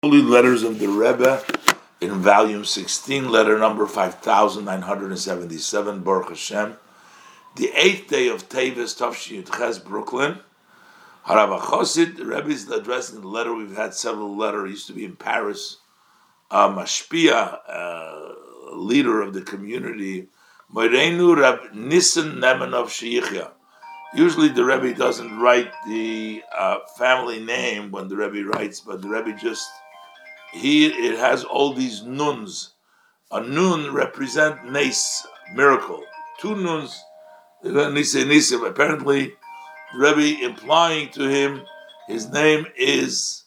Holy Letters of the Rebbe in volume 16, letter number 5977, Baruch Hashem. The 8th day of Teves, Tafshin Yud Ches, Brooklyn. Harav HaChosid, the Rebbe is addressing the letter. We've had several letters. He used to be in Paris. Mashpia, leader of the community. Moreinu Rab Nissen Nemanov Sheyichya. Usually the Rebbe doesn't write the family name when the Rebbe writes, but the Rebbe it has all these nuns. A nun represent nes, miracle. Two nuns, nisim. Apparently, the Rebbe implying to him his name is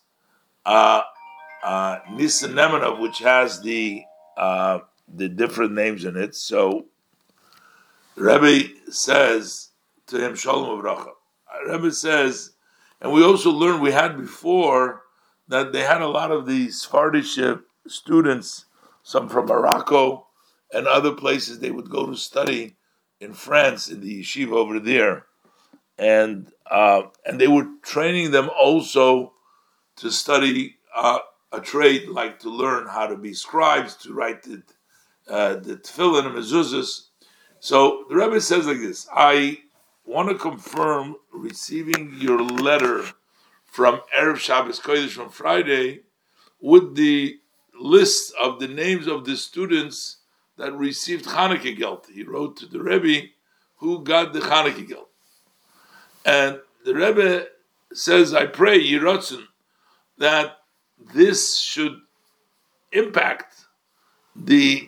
Nisan Nemanov, which has the different names in it. So the Rebbe says to him, Shalom Avracha. Rebbe says, and we also learned, we had before, that they had a lot of these Sephardic students, some from Morocco and other places. They would go to study in France, in the yeshiva over there. And they were training them also to study a trade, like to learn how to be scribes, to write the tefillin and mezuzahs. So the Rebbe says like this: I want to confirm receiving your letter from Erev Shabbos Kodesh, from Friday, with the list of the names of the students that received Chanukah Geld. He wrote to the Rebbe who got the Chanukah Geld. And the Rebbe says, I pray, Yiratzon, that this should impact the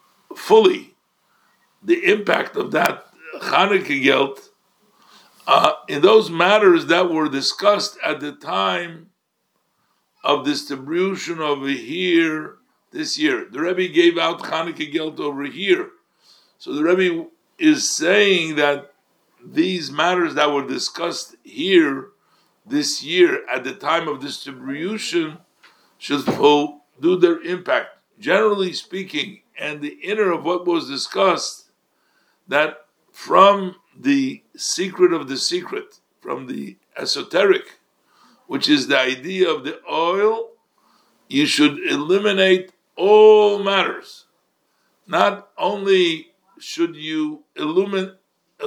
impact of that Chanukah Geld in those matters that were discussed at the time of distribution over here this year. The Rebbe gave out Chanukah Geld over here. So the Rebbe is saying that these matters that were discussed here this year at the time of distribution should do their impact. Generally speaking, and the inner of what was discussed, that from the secret of the secret, from the esoteric, which is the idea of the oil, you should eliminate all matters. Not only should you illuminate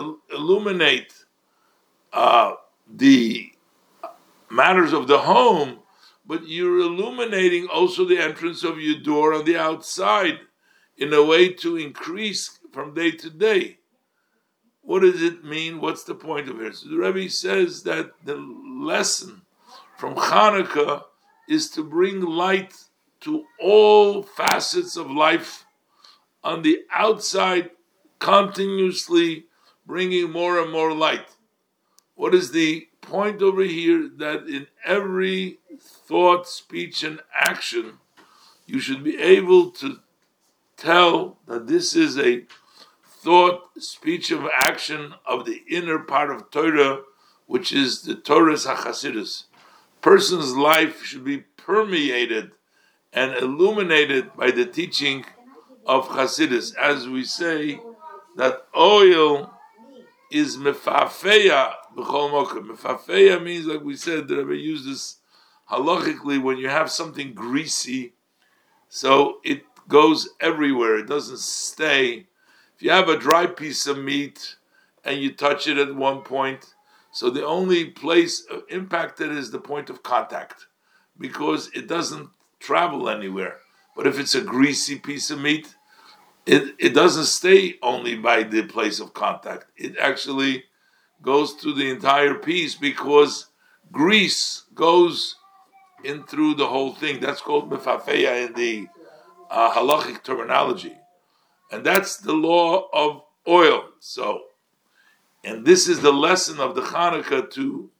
the matters of the home, but you're illuminating also the entrance of your door on the outside in a way to increase from day to day. What does it mean? What's the point of it? So the Rebbe says that the lesson from Hanukkah is to bring light to all facets of life on the outside, continuously bringing more and more light. What is the point over here? That in every thought, speech, and action, you should be able to tell that this is a thought, speech, of action of the inner part of Torah, which is the Torah's HaChasidus. Person's life should be permeated and illuminated by the teaching of Chasidus. As we say, that oil is mefafeya b'chol mokum. Mefafeya means, like we said, the Rebbe used this halachically, when you have something greasy, so it goes everywhere. It doesn't stay. If you have a dry piece of meat and you touch it at one point, so the only place impacted is the point of contact, because it doesn't travel anywhere. But if it's a greasy piece of meat, it doesn't stay only by the place of contact. It actually goes through the entire piece, because grease goes in through the whole thing. That's called mefafeya in the halachic terminology. And that's the law of oil. So, and this is the lesson of the Chanukah, to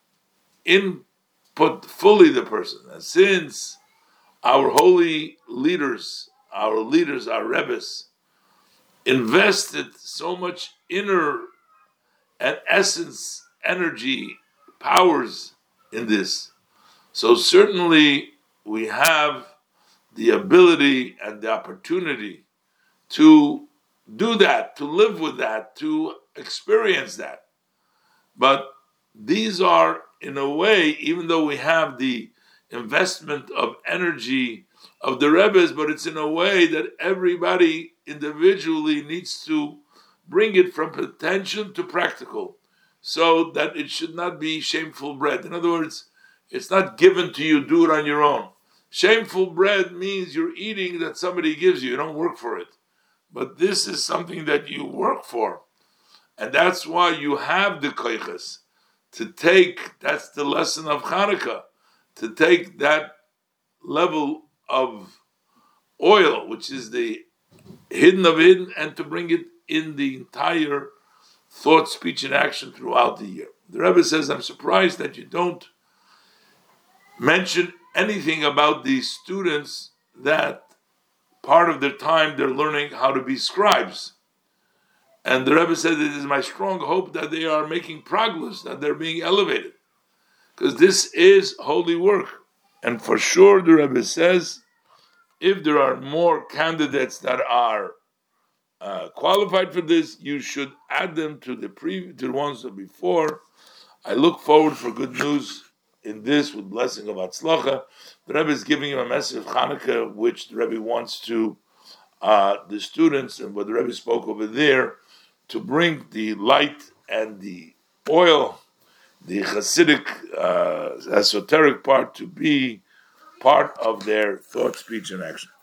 input fully the person. And since our holy leaders, our Rebbes, invested so much inner and essence, energy, powers in this, so certainly we have the ability and the opportunity to do that, to live with that, to experience that. But these are, in a way, even though we have the investment of energy of the Rebbe's, but it's in a way that everybody individually needs to bring it from potential to practical, so that it should not be shameful bread. In other words, it's not given to you, do it on your own. Shameful bread means you're eating that somebody gives you don't work for it. But this is something that you work for. And that's why you have the koiches to take, that's the lesson of Hanukkah, to take that level of oil, which is the hidden of hidden, and to bring it in the entire thought, speech, and action throughout the year. The Rebbe says, I'm surprised that you don't mention anything about these students that part of their time they're learning how to be scribes. And the Rebbe said, it is my strong hope that they are making progress, that they're being elevated. Because this is holy work. And for sure, the Rebbe says, if there are more candidates that are qualified for this, you should add them to the ones that before. I look forward for good news in this with blessing of Hatzlacha. The Rebbe is giving you a message of Hanukkah, which the Rebbe wants to the students, and what the Rebbe spoke over there, to bring the light and the oil, the Hasidic esoteric part, to be part of their thought, speech, and action.